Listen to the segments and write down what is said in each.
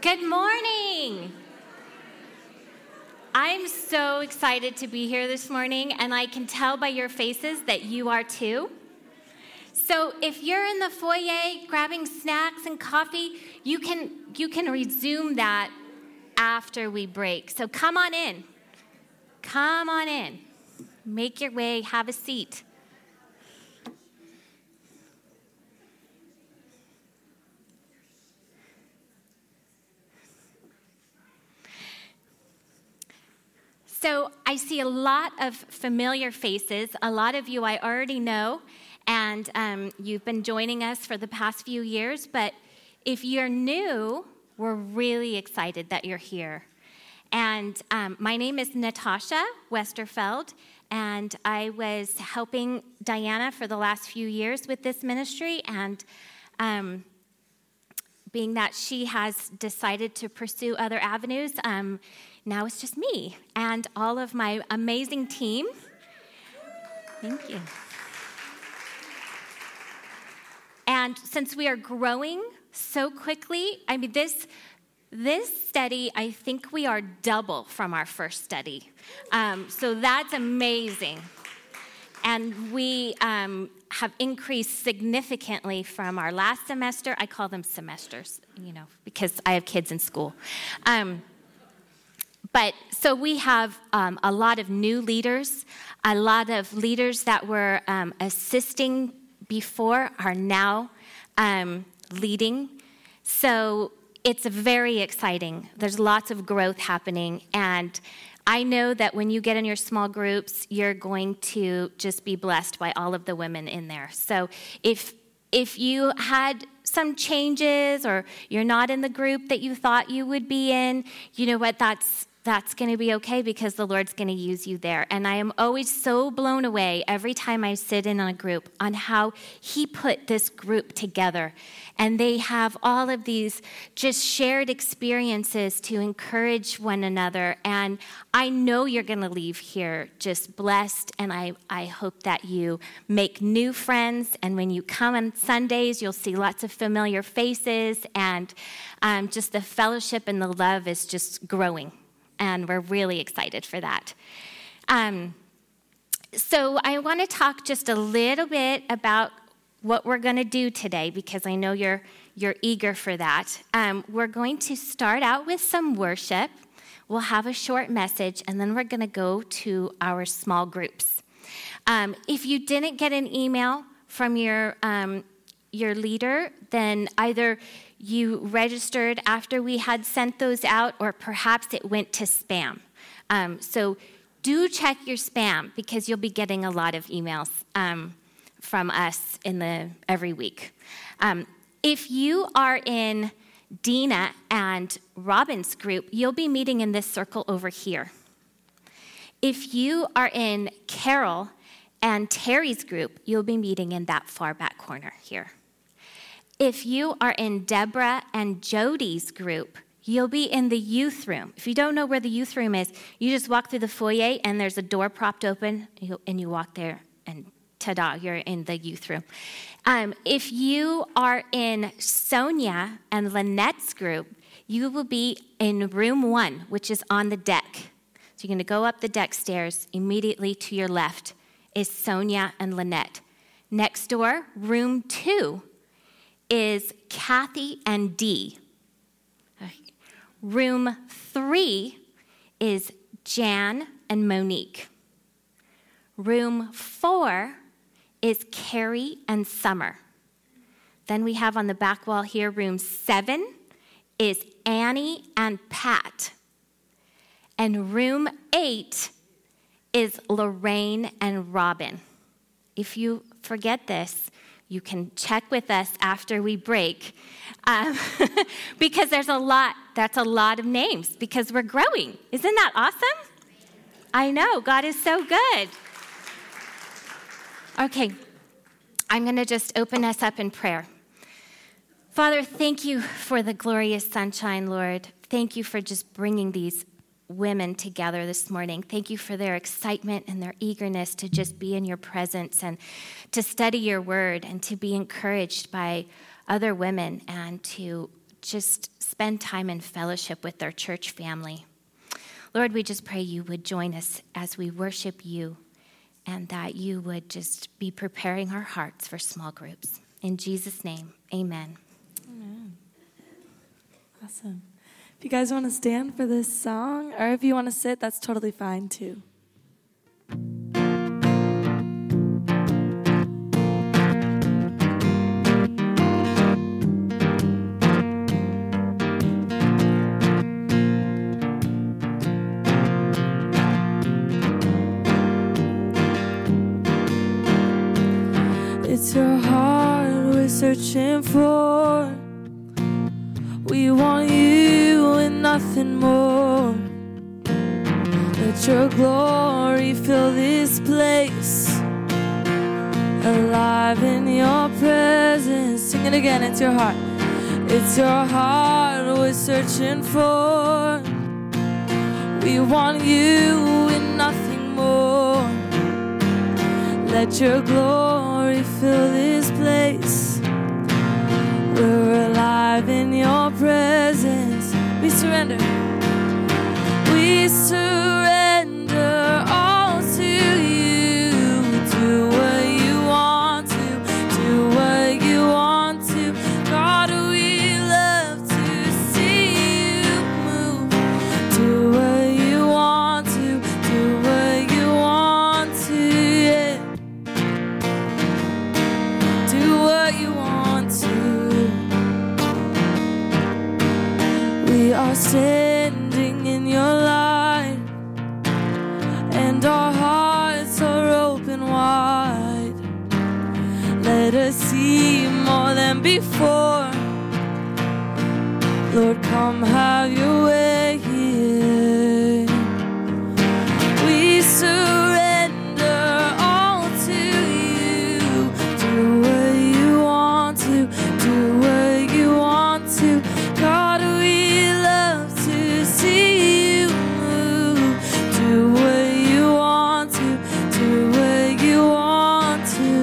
Good morning. I'm so excited to be here this morning, and I can tell by your faces that you are too. So if you're in the foyer grabbing snacks and coffee, you can resume that after we break. So come on in. Come on in. Make your way, have a seat. So I see a lot of familiar faces. A lot of you I already know, and you've been joining us for the past few years. But if you're new, we're really excited that you're here. And my name is Natasha Westerfeld, and I was helping Diana for the last few years with this ministry. And being that she has decided to pursue other avenues, now it's just me and all of my amazing team. Thank you. And since we are growing so quickly, I mean, this study, I think we are double from our first study. So that's amazing. And we have increased significantly from our last semester. I call them semesters, because I have kids in school. But so we have a lot of new leaders, a lot of leaders that were assisting before are now leading. So it's very exciting. There's lots of growth happening. And I know that when you get in your small groups, you're going to just be blessed by all of the women in there. So if you had some changes or you're not in the group that you thought you would be in, you know what, that's going to be okay because the Lord's going to use you there. And I am always so blown away every time I sit in on a group on how he put this group together. And they have all of these just shared experiences to encourage one another. And I know you're going to leave here just blessed. And I hope that you make new friends. And when you come on Sundays, you'll see lots of familiar faces. And just the fellowship and the love is just growing. And we're really excited for that. So I want to talk just a little bit about what we're going to do today, because I know you're eager for that. We're going to start out with some worship. We'll have a short message, and then we're going to go to our small groups. If you didn't get an email from your leader, then either you registered after we had sent those out, or perhaps it went to spam. So do check your spam, because you'll be getting a lot of emails from us every week. If you are in Dina and Robin's group, you'll be meeting in this circle over here. If you are in Carol and Terry's group, you'll be meeting in that far back corner here. If you are in Deborah and Jody's group, you'll be in the youth room. If you don't know where the youth room is, you just walk through the foyer, and there's a door propped open, and you walk there, and ta-da, you're in the youth room. If you are in Sonia and Lynette's group, you will be in room 1, which is on the deck. So you're going to go up the deck stairs. Immediately to your left is Sonia and Lynette. Next door, room 2, is Kathy and Dee. Room 3 is Jan and Monique. Room 4 is Carrie and Summer. Then we have on the back wall here, room 7 is Annie and Pat. And room 8 is Lorraine and Robin. If you forget this, you can check with us after we break, because that's a lot of names, because we're growing. Isn't that awesome? I know, God is so good. Okay, I'm going to just open us up in prayer. Father, thank you for the glorious sunshine, Lord. Thank you for just bringing these women together this morning. Thank you for their excitement and their eagerness to just be in your presence and to study your word and to be encouraged by other women and to just spend time in fellowship with their church family. Lord, we just pray you would join us as we worship you, and that you would just be preparing our hearts for small groups. In Jesus' name, amen. Amen. Awesome. If you guys want to stand for this song, or if you want to sit, that's totally fine too. It's your heart we're searching for. We want you and nothing more. Let your glory fill this place, alive in your presence. Sing it again, it's your heart. It's your heart we're searching for. We want you and nothing more. Let your glory fill this place. We're alive in your presence. We surrender. We surrender all to you. Do what you want to. Do what you want to. God, we love to see you move. Do what you want to. Do what you want to. Yeah. Do what you want to. We are standing in your light, and our hearts are open wide. Let us see more than before. Lord, come have your way here. We surrender all to you. Do what you want to. Do what you want to. God, we love to see you move. Do what you want to. Do what you want to.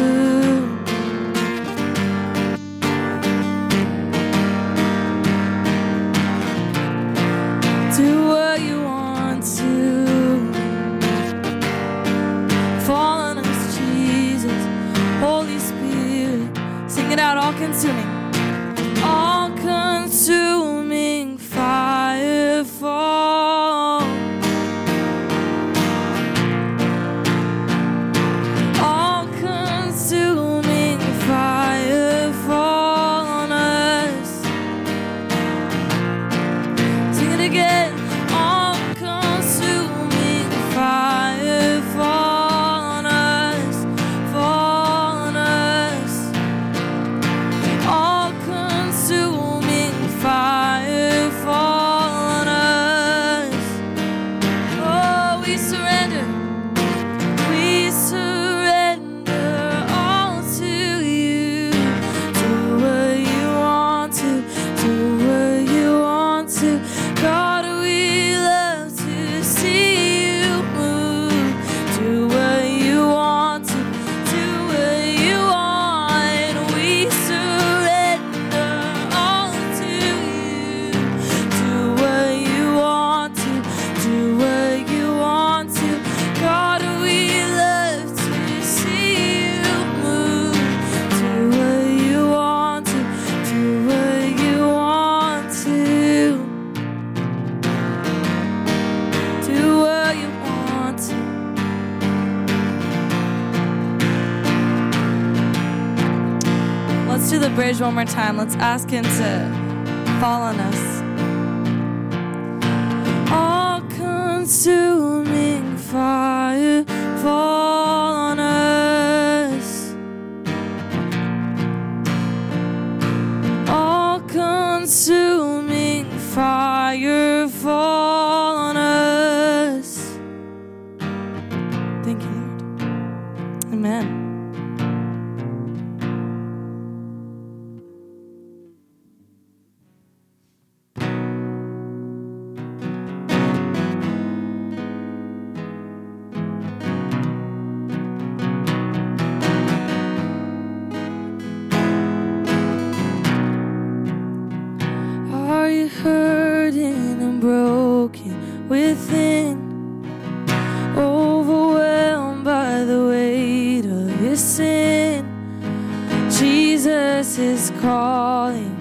Do what you want to. Fall on us, Jesus. Holy Spirit. Sing it out, all consuming. All consuming fire fall. All consuming fire fall on us. Sing it again. All consuming fire fall on us. Fall on us. All consuming fire fall on us. Oh, we surrender. We surrender all to you. Do what you want to. Do what you want to. God, we love to see you move. Do what you want to. Do what you want. We surrender all to you. Do what you want to. Do what you want to. God, we love to see you move. Do what you want to. Do what you want to. Do what you want to. Let's do the bridge one more time. Let's ask him to fall on us. All consuming fire fall on us. All consuming fire fall on us. Thank you, Lord. Amen. burdened and broken within, overwhelmed by the weight of your sin. Jesus is calling.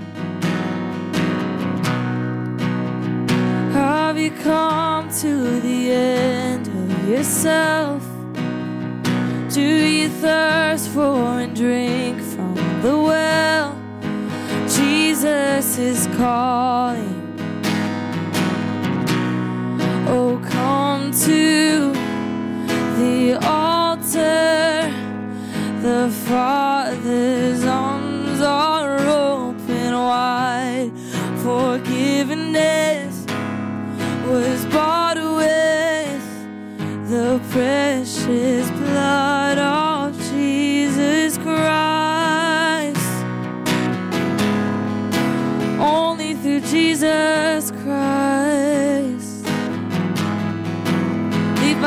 Have you come to the end of yourself? Do you thirst for and drink from the well? Jesus is calling. Oh, come to the altar. The Father's arms are open wide. Forgiveness was bought with the precious blood of Jesus Christ. Only through Jesus Christ. Leave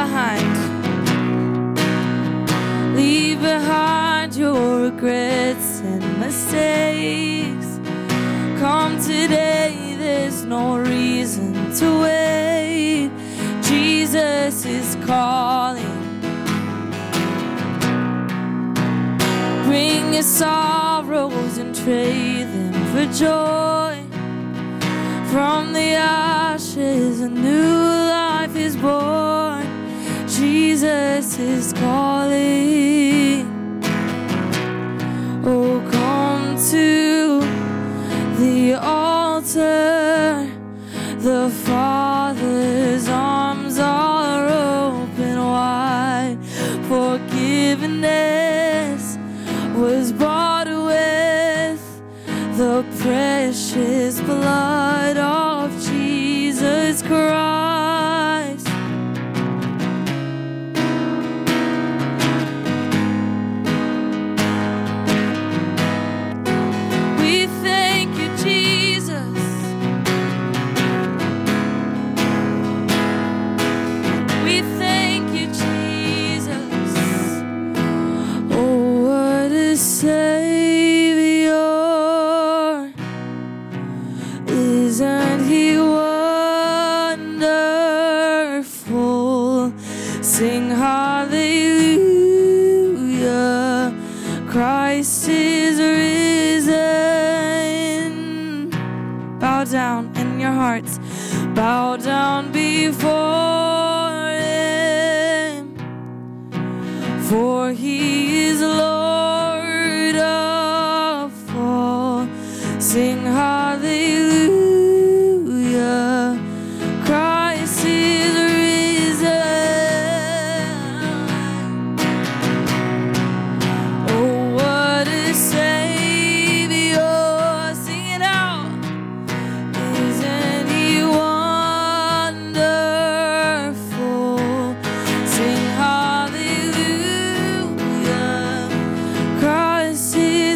behind your regrets and mistakes. Come today, there's no reason to wait. Jesus is calling. Bring your sorrows and trade them for joy. From the ashes a new life is born. Jesus is calling. Oh, come to the altar. The Father's arms are open wide. Forgiveness was bought with the precious blood of Jesus Christ. We thank you, Jesus. We thank you, Jesus. Oh, what a Savior. Isn't he wonderful? Sing hallelujah. Christ is risen. Bow down in your hearts. Bow down before him. For he is Lord of all. Sing hallelujah. Christ is risen. Oh, what a Savior. Sing it out. Isn't he wonderful? Sing hallelujah. Christ is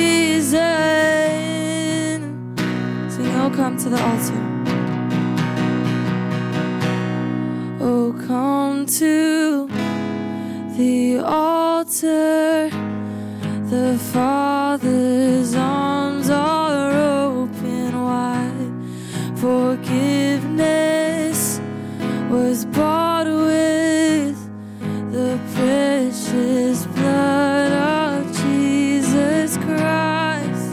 risen. Sing, oh, come to the altar. Oh, come to the altar. The Father's arms are open wide. Forgiveness was bought with the precious blood of Jesus Christ.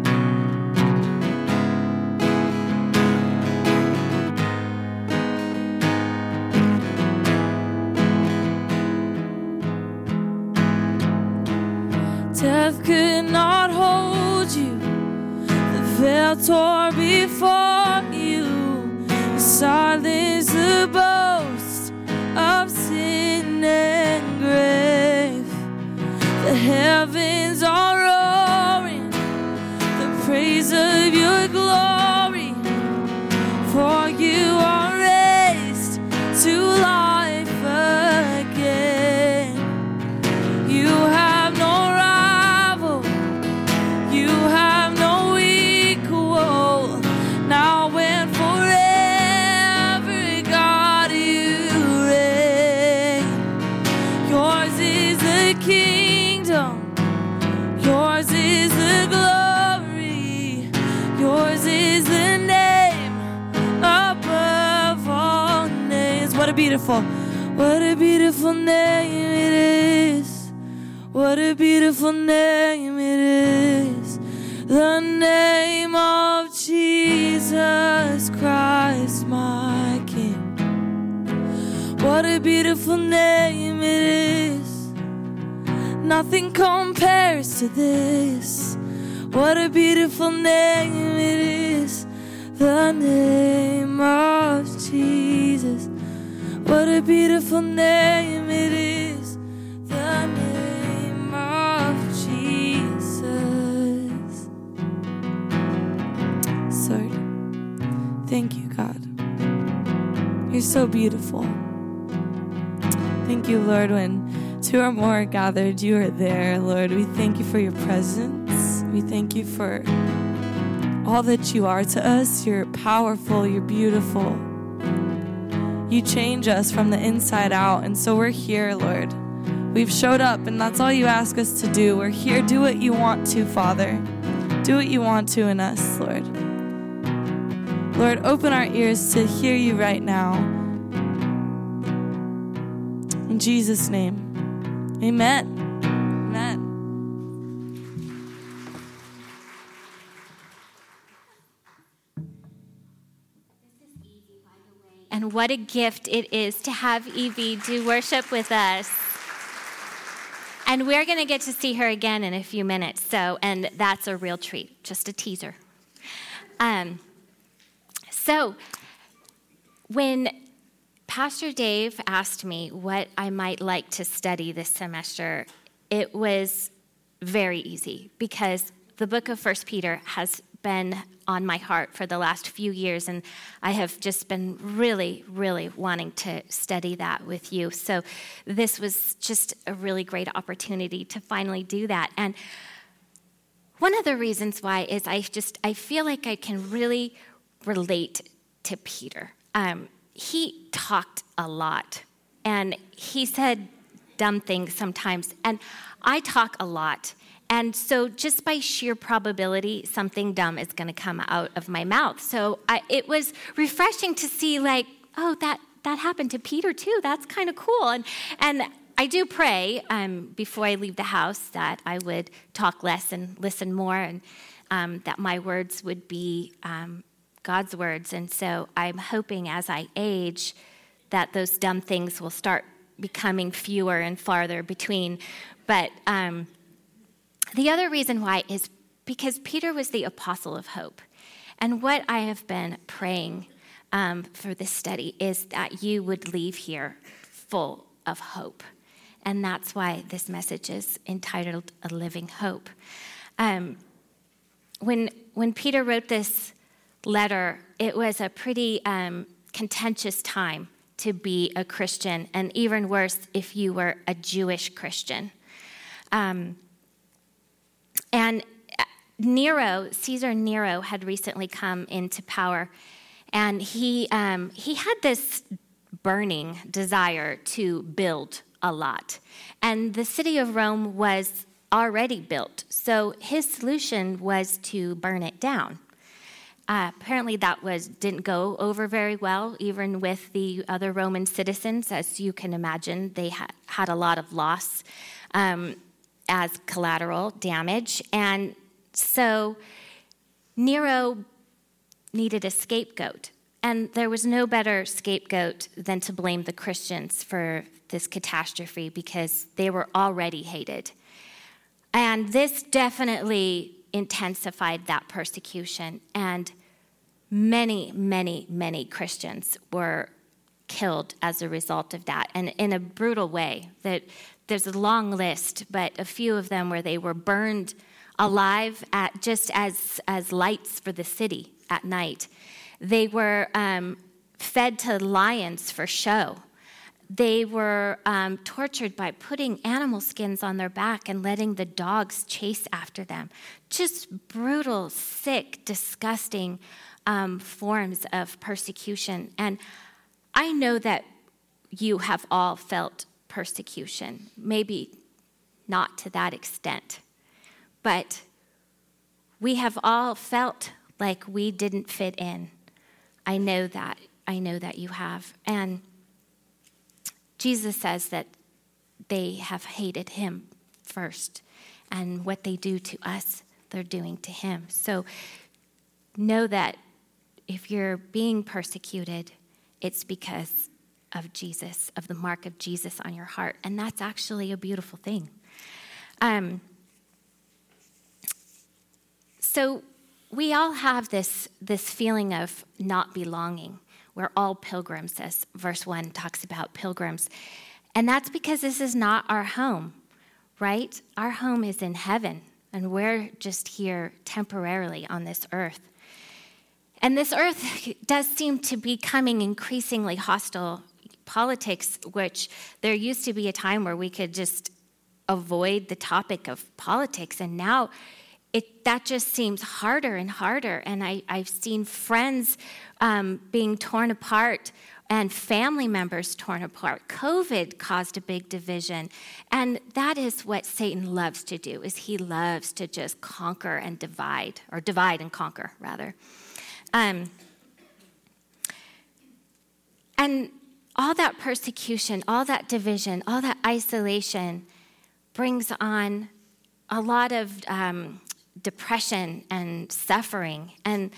Death could not hold you. The veil tore before you. Silence the boast of sin and grave. The heavens are roaring the praise of your glory. For you are raised to life again. You have no rival. You have no equal. Now and forever, God, you reign. Yours is the kingdom. Yours is the glory. Yours is beautiful. What a beautiful name it is. What a beautiful name it is. The name of Jesus Christ, my King. What a beautiful name it is. Nothing compares to this. What a beautiful name it is. The name of Jesus. What a beautiful name it is. The name of Jesus. Lord, thank you, God. You're so beautiful. Thank you, Lord, when two or more are gathered, you are there, Lord. We thank you for your presence. We thank you for all that you are to us. You're powerful. You're beautiful. You change us from the inside out. And so we're here, Lord. We've showed up, and that's all you ask us to do. We're here. Do what you want to, Father. Do what you want to in us, Lord. Lord, open our ears to hear you right now. In Jesus' name, amen. Amen. And what a gift it is to have Evie do worship with us. And we're going to get to see her again in a few minutes. And that's a real treat, just a teaser. So when Pastor Dave asked me what I might like to study this semester, it was very easy because the book of 1 Peter has been on my heart for the last few years, and I have just been really, really wanting to study that with you. So this was just a really great opportunity to finally do that. And one of the reasons why is I feel like I can really relate to Peter. He talked a lot, and he said dumb things sometimes, and I talk a lot. And so just by sheer probability, something dumb is going to come out of my mouth. So it was refreshing to see, like, oh, that happened to Peter too. That's kind of cool. And I do pray before I leave the house that I would talk less and listen more, and that my words would be God's words. And so I'm hoping as I age that those dumb things will start becoming fewer and farther between. But the other reason why is because Peter was the apostle of hope. And what I have been praying for this study is that you would leave here full of hope. And that's why this message is entitled A Living Hope. When Peter wrote this letter, it was a pretty contentious time to be a Christian, and even worse if you were a Jewish Christian. And Caesar Nero had recently come into power, and he had this burning desire to build a lot. And the city of Rome was already built, so his solution was to burn it down. Apparently that didn't go over very well, even with the other Roman citizens. As you can imagine, they had a lot of loss as collateral damage. And so Nero needed a scapegoat. And there was no better scapegoat than to blame the Christians for this catastrophe because they were already hated. And this definitely intensified that persecution. And many, many, many Christians were killed as a result of that, and in a brutal way. That there's a long list, but a few of them where they were burned alive just as lights for the city at night. They were fed to lions for show. They were tortured by putting animal skins on their back and letting the dogs chase after them. Just brutal, sick, disgusting forms of persecution. And I know that you have all felt persecution, maybe not to that extent, but we have all felt like we didn't fit in. I know that you have. And Jesus says that they have hated him first, and what they do to us, they're doing to him. So know that if you're being persecuted, it's because of Jesus, of the mark of Jesus on your heart, and that's actually a beautiful thing. So we all have this feeling of not belonging. We're all pilgrims, as verse 1 talks about pilgrims. And that's because this is not our home, right? Our home is in heaven, and we're just here temporarily on this earth. And this earth does seem to be becoming increasingly hostile. Politics, which there used to be a time where we could just avoid the topic of politics, and now that just seems harder and harder. And I've seen friends being torn apart and family members torn apart. COVID caused a big division. And that is what Satan loves to do, is he loves to just conquer and divide, or divide and conquer, rather. And all that persecution, all that division, all that isolation brings on a lot of depression and suffering. And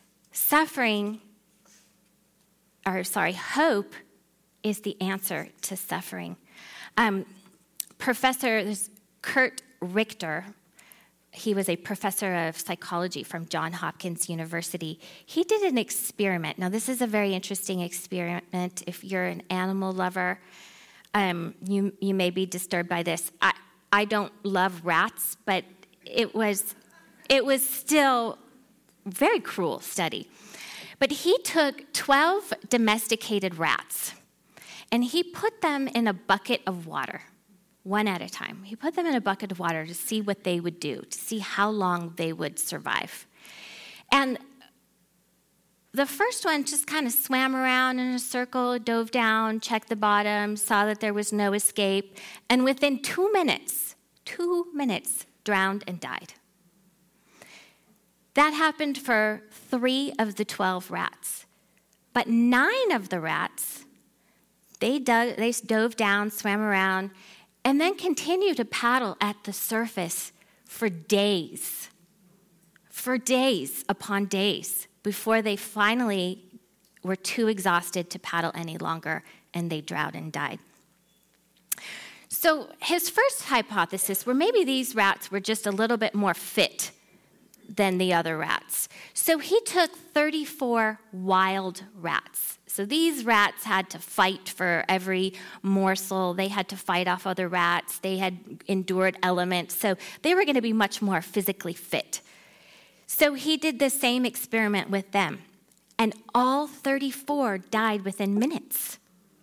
hope is the answer to suffering. Professor Kurt Richter, he was a professor of psychology from Johns Hopkins University. He did an experiment. Now, this is a very interesting experiment. If you're an animal lover, you may be disturbed by this. I don't love rats, but it was still a very cruel study. But he took 12 domesticated rats, and he put them in a bucket of water, one at a time. He put them in a bucket of water to see what they would do, to see how long they would survive. And the first one just kind of swam around in a circle, dove down, checked the bottom, saw that there was no escape, and within 2 minutes, drowned and died. That happened for 3 of the 12 rats. But 9 of the rats, they dove down, swam around, and then continued to paddle at the surface for days upon days, before they finally were too exhausted to paddle any longer, and they drowned and died. So his first hypothesis were maybe these rats were just a little bit more fit than the other rats. So he took 34 wild rats. So these rats had to fight for every morsel. They had to fight off other rats. They had endured elements. So they were going to be much more physically fit. So he did the same experiment with them. And all 34 died within minutes.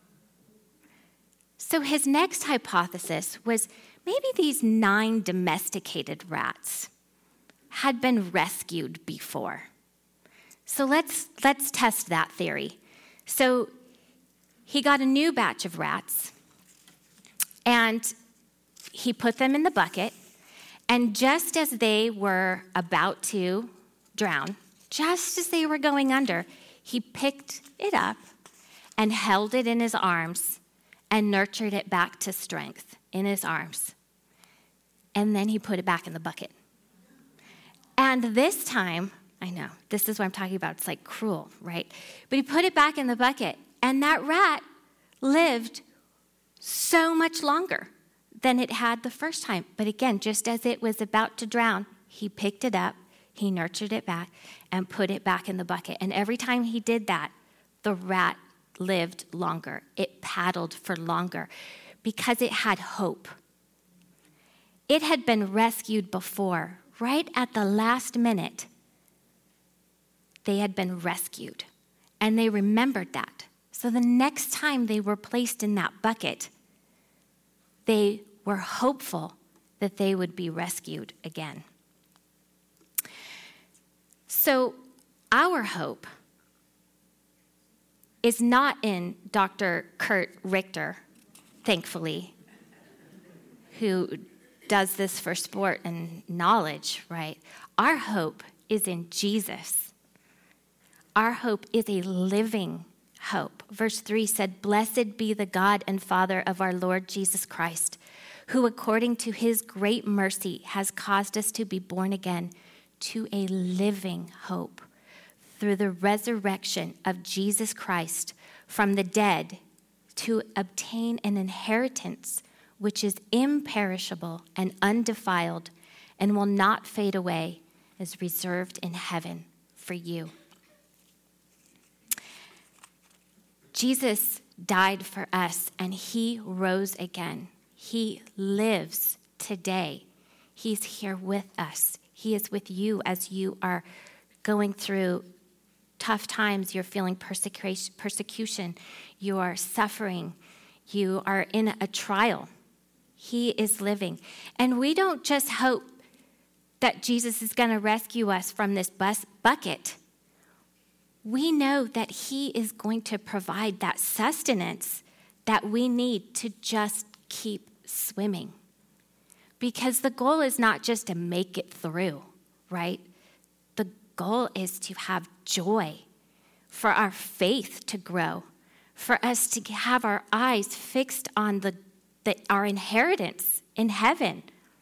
So his next hypothesis was maybe these 9 domesticated rats had been rescued before. So let's test that theory. So he got a new batch of rats, and he put them in the bucket, and just as they were about to drown, just as they were going under, he picked it up and held it in his arms and nurtured it back to strength in his arms. And then he put it back in the bucket. And this time, I know, this is what I'm talking about. It's like cruel, right? But he put it back in the bucket, and that rat lived so much longer than it had the first time. But again, just as it was about to drown, he picked it up, he nurtured it back, and put it back in the bucket. And every time he did that, the rat lived longer. It paddled for longer because it had hope. It had been rescued before. Right at the last minute, they had been rescued, and they remembered that. So the next time they were placed in that bucket, they were hopeful that they would be rescued again. So our hope is not in Dr. Kurt Richter, thankfully, who does this for sport and knowledge, right? Our hope is in Jesus. Our hope is a living hope. Verse 3 said, "Blessed be the God and Father of our Lord Jesus Christ, who according to his great mercy has caused us to be born again to a living hope through the resurrection of Jesus Christ from the dead, to obtain an inheritance which is imperishable and undefiled and will not fade away, is reserved in heaven for you." Jesus died for us and he rose again. He lives today. He's here with us. He is with you as you are going through tough times. You're feeling persecution. You are suffering. You are in a trial. He is living. And we don't just hope that Jesus is going to rescue us from this bucket. We know that he is going to provide that sustenance that we need to just keep swimming. Because the goal is not just to make it through, right? The goal is to have joy, for our faith to grow, for us to have our eyes fixed on our inheritance in heaven.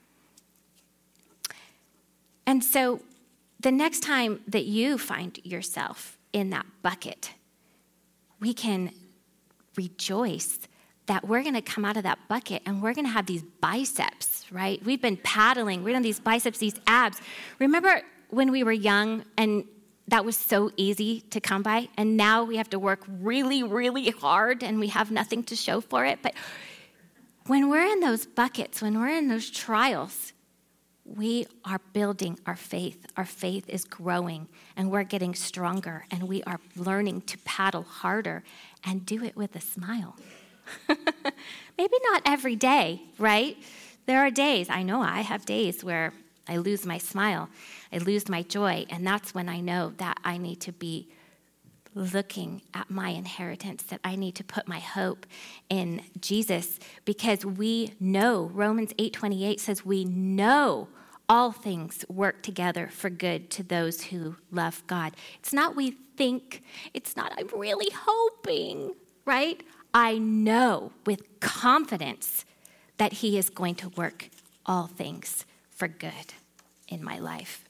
And so the next time that you find yourself in that bucket, we can rejoice that we're going to come out of that bucket and we're going to have these biceps, right? We've been paddling. We're going to have these biceps, these abs. Remember when we were young and that was so easy to come by, and now we have to work really, really hard and we have nothing to show for it? But when we're in those buckets, when we're in those trials, we are building our faith. Our faith is growing and we're getting stronger and we are learning to paddle harder and do it with a smile. Maybe not every day, right? There are days, I know I have days where I lose my smile, I lose my joy, and that's when I know that I need to be looking at my inheritance, that I need to put my hope in Jesus, because we know, Romans 8:28 says, we know all things work together for good to those who love God. It's not we think, it's not I'm really hoping, right? I know with confidence that he is going to work all things for good in my life.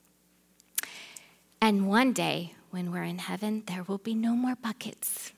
And one day, when we're in heaven, there will be no more buckets.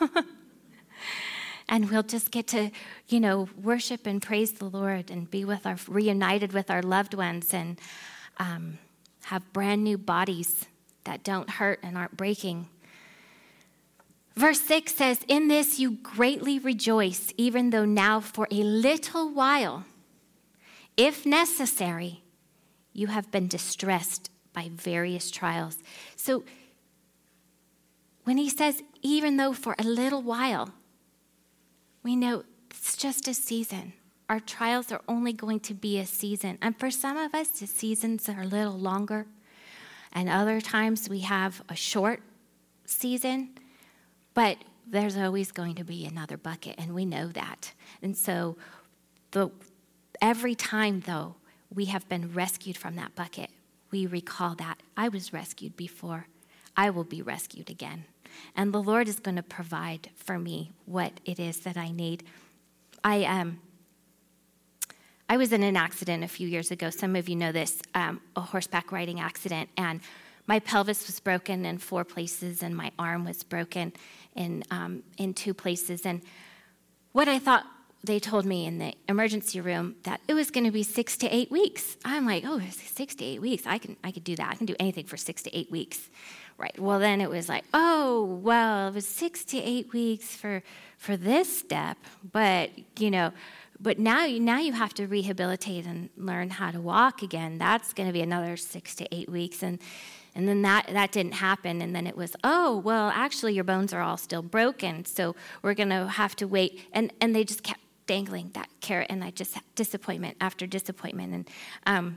And we'll just get to, worship and praise the Lord and be reunited with our loved ones and have brand new bodies that don't hurt and aren't breaking. Verse 6 says, "In this you greatly rejoice, even though now for a little while, if necessary, you have been distressed by various trials." So when he says, even though for a little while, we know it's just a season. Our trials are only going to be a season. And for some of us, the seasons are a little longer. And other times we have a short season. But there's always going to be another bucket, and we know that. And so every time, though, we have been rescued from that bucket, we recall that I was rescued before. I will be rescued again. And the Lord is going to provide for me what it is that I need. I was in an accident a few years ago. Some of you know this, a horseback riding accident, and my pelvis was broken in 4 places, and my arm was broken in 2 places. And what I thought, they told me in the emergency room that it was going to be 6 to 8 weeks. I'm like, 6 to 8 weeks. I could do that. I can do anything for 6 to 8 weeks, right? Well, then it was like, it was 6 to 8 weeks for this step, but But now you have to rehabilitate and learn how to walk again. That's going to be another 6 to 8 weeks. And then that didn't happen. And then it was, actually your bones are all still broken. So we're going to have to wait. And they just kept dangling that carrot. And I just had disappointment after disappointment. And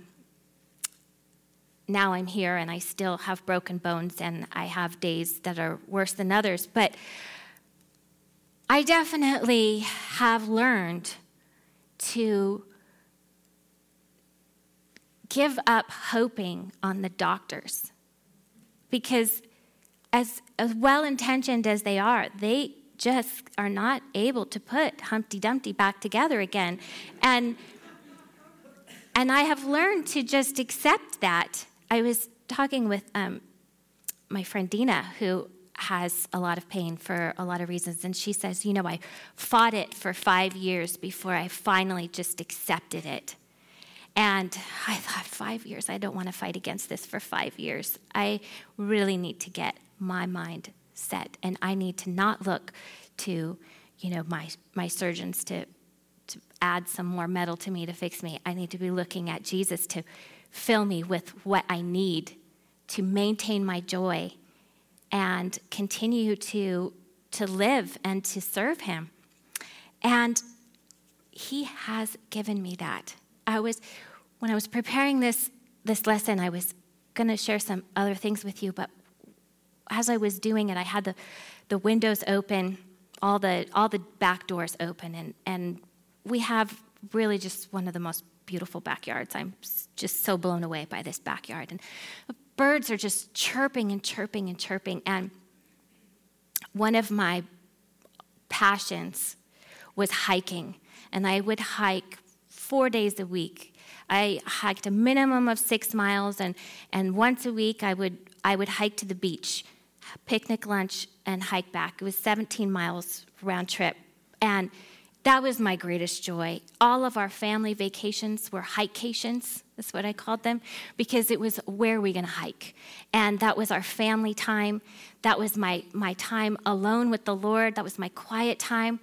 now I'm here and I still have broken bones. And I have days that are worse than others. But I definitely have learned to give up hoping on the doctors, because as well-intentioned as they are, they just are not able to put Humpty Dumpty back together again. And I have learned to just accept that. I was talking with my friend Dina, who has a lot of pain for a lot of reasons, and she says, I fought it for 5 years before I finally just accepted it. And I thought, 5 years? I don't want to fight against this for 5 years. I really need to get my mind set, and I need to not look to, my surgeons to add some more metal to me to fix me. I need to be looking at Jesus to fill me with what I need to maintain my joy and continue to live and to serve him. And he has given me that. When I was preparing this lesson, I was going to share some other things with you, but as I was doing it, I had the windows open, all the back doors open, and we have really just one of the most beautiful backyards. I'm just so blown away by this backyard, and birds are just chirping and chirping and chirping. And one of my passions was hiking, and I would hike 4 days a week. I hiked a minimum of 6 miles, and once a week I would hike to the beach, picnic lunch, and hike back. It was 17 miles round trip, and that was my greatest joy. All of our family vacations were hikecations, that's what I called them, because it was, where are we going to hike? And that was our family time. That was my time alone with the Lord. That was my quiet time.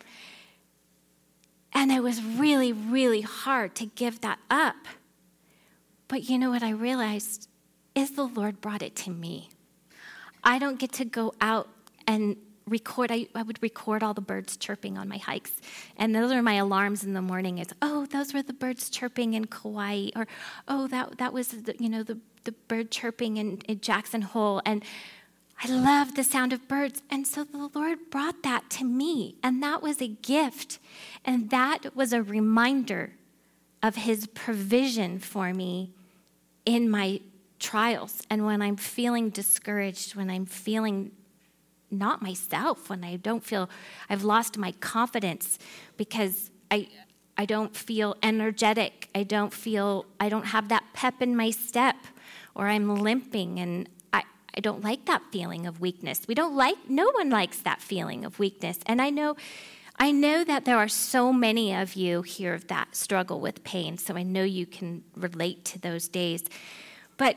And it was really, really hard to give that up. But you know what I realized is the Lord brought it to me. I don't get to go out and record. I would record all the birds chirping on my hikes. And those are my alarms in the morning. It's, those were the birds chirping in Kauai. Or, that was, the bird chirping in Jackson Hole. And I love the sound of birds. And so the Lord brought that to me. And that was a gift. And that was a reminder of his provision for me in my trials. And when I'm feeling discouraged, when I'm feeling not myself, when I don't feel, I've lost my confidence because I don't feel energetic. I don't have that pep in my step, or I'm limping, and I don't like that feeling of weakness. No one likes that feeling of weakness. And I know that there are so many of you here that struggle with pain, so I know you can relate to those days. But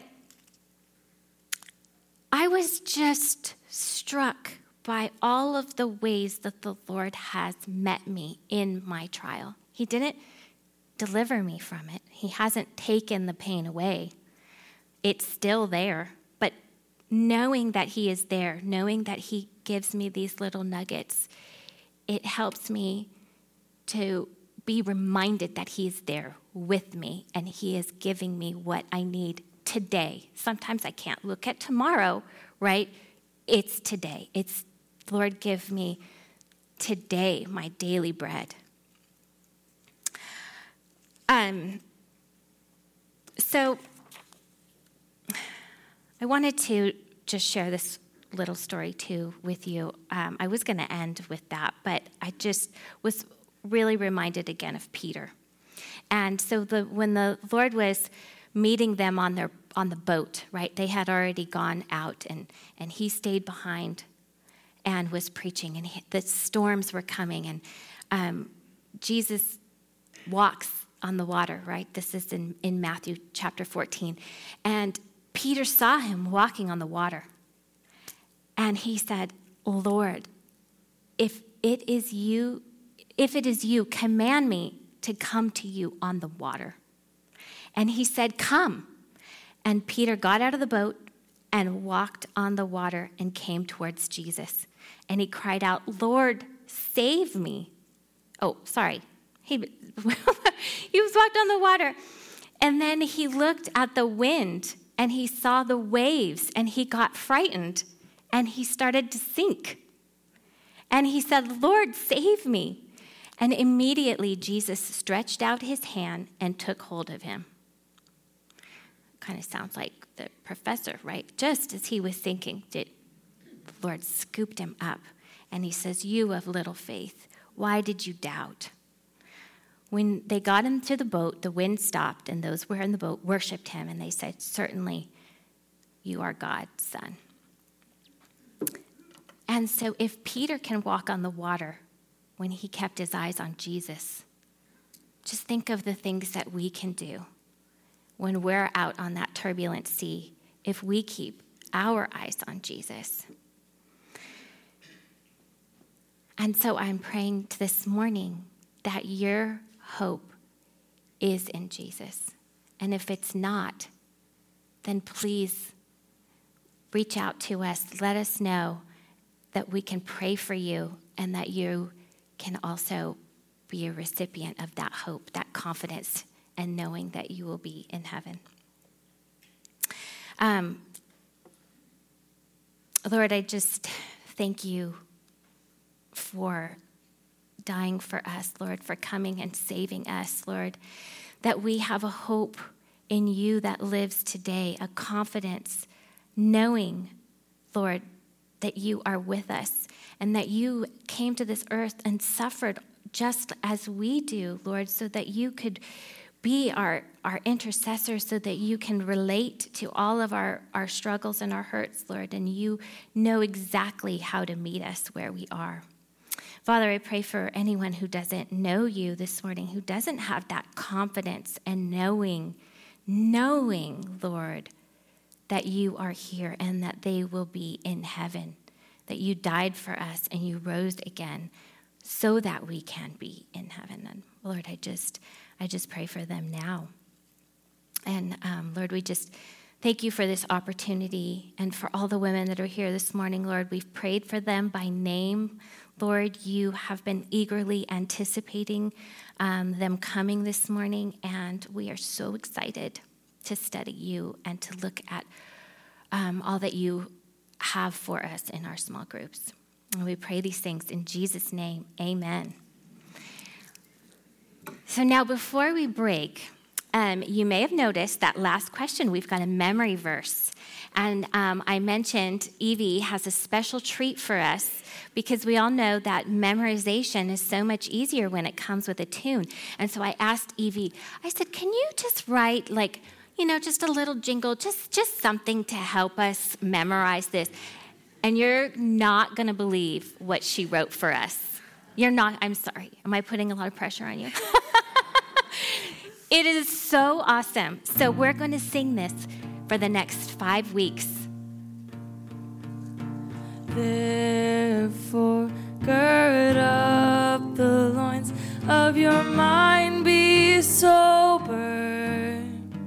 I was just struck by all of the ways that the Lord has met me in my trial. He didn't deliver me from it. He hasn't taken the pain away. It's still there. But knowing that he is there, knowing that he gives me these little nuggets, it helps me to be reminded that he's there with me and he is giving me what I need today. Sometimes I can't look at tomorrow, right? It's today. It's, Lord, give me today my daily bread. So I wanted to just share this little story too with you. I was going to end with that, but I just was really reminded again of Peter. And so when the Lord was meeting them on the boat, right? They had already gone out, and he stayed behind and was preaching, and the storms were coming, and Jesus walks on the water, right? This is in Matthew chapter 14. And Peter saw him walking on the water, and he said, Lord, if it is you, command me to come to you on the water. And he said, come. And Peter got out of the boat and walked on the water and came towards Jesus. And he cried out, Lord, save me. Oh, sorry. He was walked on the water. And then he looked at the wind and he saw the waves and he got frightened and he started to sink. And he said, Lord, save me. And immediately Jesus stretched out his hand and took hold of him. Kind of sounds like the professor, right? Just as he was thinking, Lord scooped him up, and he says, "You of little faith, why did you doubt?" When they got into the boat, the wind stopped, and those who were in the boat worshiped him, and they said, "Certainly, you are God's son." And so if Peter can walk on the water when he kept his eyes on Jesus, just think of the things that we can do when we're out on that turbulent sea if we keep our eyes on Jesus. And so I'm praying this morning that your hope is in Jesus. And if it's not, then please reach out to us. Let us know that we can pray for you and that you can also be a recipient of that hope, that confidence, and knowing that you will be in heaven. Lord, I just thank you for dying for us, Lord, for coming and saving us, Lord, that we have a hope in you that lives today, a confidence, knowing, Lord, that you are with us and that you came to this earth and suffered just as we do, Lord, so that you could be our intercessor, so that you can relate to all of our struggles and our hurts, Lord, and you know exactly how to meet us where we are. Father, I pray for anyone who doesn't know you this morning, who doesn't have that confidence and knowing, Lord, that you are here and that they will be in heaven, that you died for us and you rose again so that we can be in heaven. And Lord, I just pray for them now. And Lord, we just thank you for this opportunity and for all the women that are here this morning, Lord. We've prayed for them by name. Lord, you have been eagerly anticipating them coming this morning, and we are so excited to study you and to look at all that you have for us in our small groups. And we pray these things in Jesus' name, amen. So now before we break, you may have noticed that last question, we've got a memory verse. And I mentioned Evie has a special treat for us because we all know that memorization is so much easier when it comes with a tune. And so I asked Evie, I said, can you just write just a little jingle, just something to help us memorize this? And you're not going to believe what she wrote for us. You're not, I'm sorry. Am I putting a lot of pressure on you? It is so awesome. So we're going to sing this for the next 5 weeks. Therefore, gird up the loins of your mind, be sober,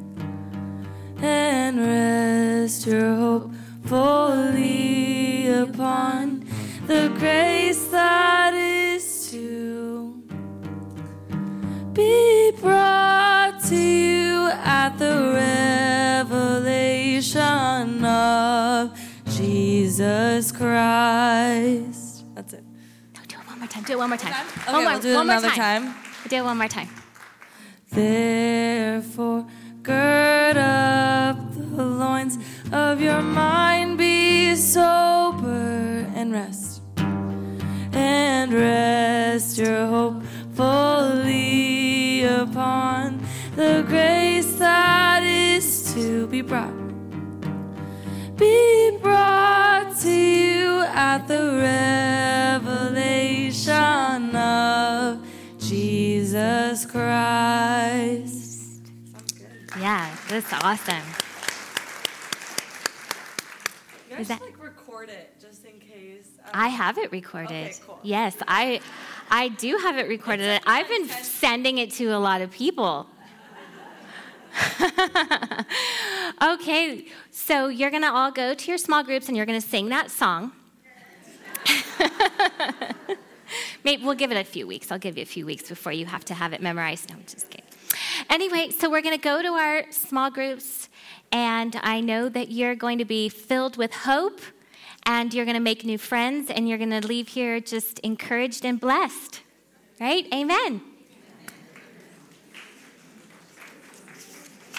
and rest your hope fully upon the grace that is to be brought to you at the revelation of Jesus Christ. That's it. No, do it one more time. Do it one more time. Okay, we'll do it another time. Do it one more time. Therefore, gird up the loins of your mind, be sober, and rest your hope fully upon the grace that is to be brought to you at the revelation of Jesus Christ. Yeah, that's awesome. You guys should record it just in case. I have it recorded. Okay, cool. Yes, I do have it recorded. I've been sending it to a lot of people. Okay, so you're going to all go to your small groups and you're going to sing that song. Maybe we'll give it a few weeks. I'll give you a few weeks before you have to have it memorized. No, I'm just kidding. Anyway, so we're going to go to our small groups, and I know that you're going to be filled with hope, and you're going to make new friends, and you're going to leave here just encouraged and blessed. Right? Amen.